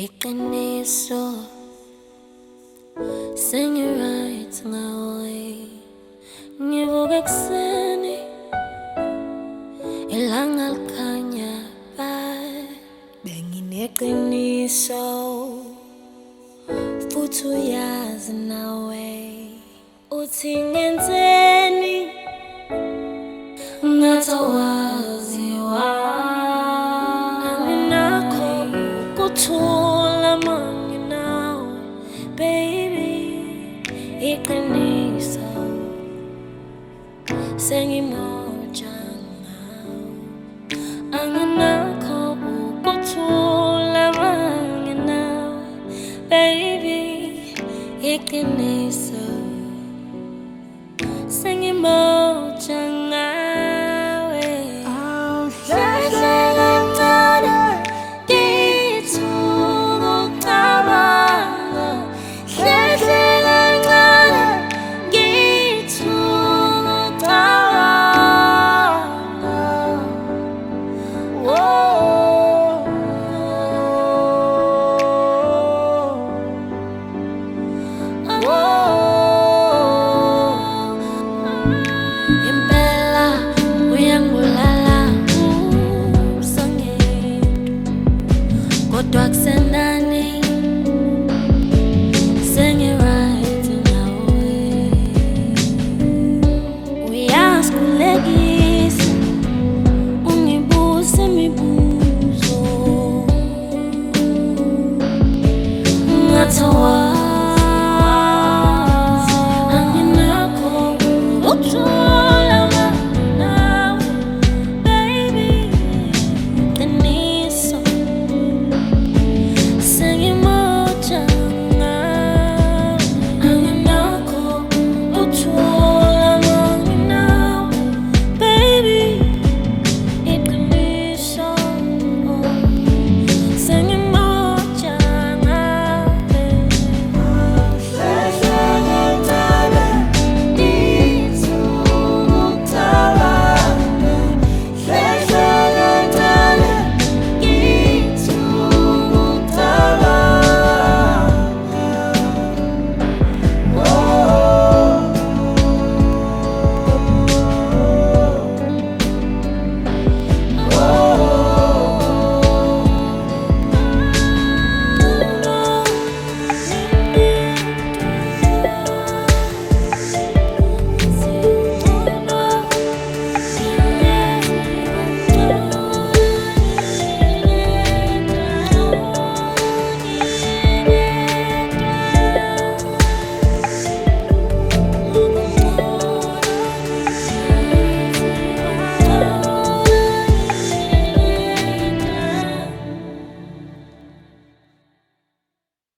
Iqiniso sengi-right ngawe, ngivuka ekuseni ilanga likhanya ba, bengineqiniso futhi uyazi nawe uthi ngenzeni ngathi awaziwa, anginakho kuthula manginawe baby, iqiniso sengimoja ngawe, anginakho ukuthula manginawe baby, iqiniso sengimoja ngawe. Hlahle kancane ngithuka ukucabanga, hlahle kancane ngithuka ukucabanga. Whoa.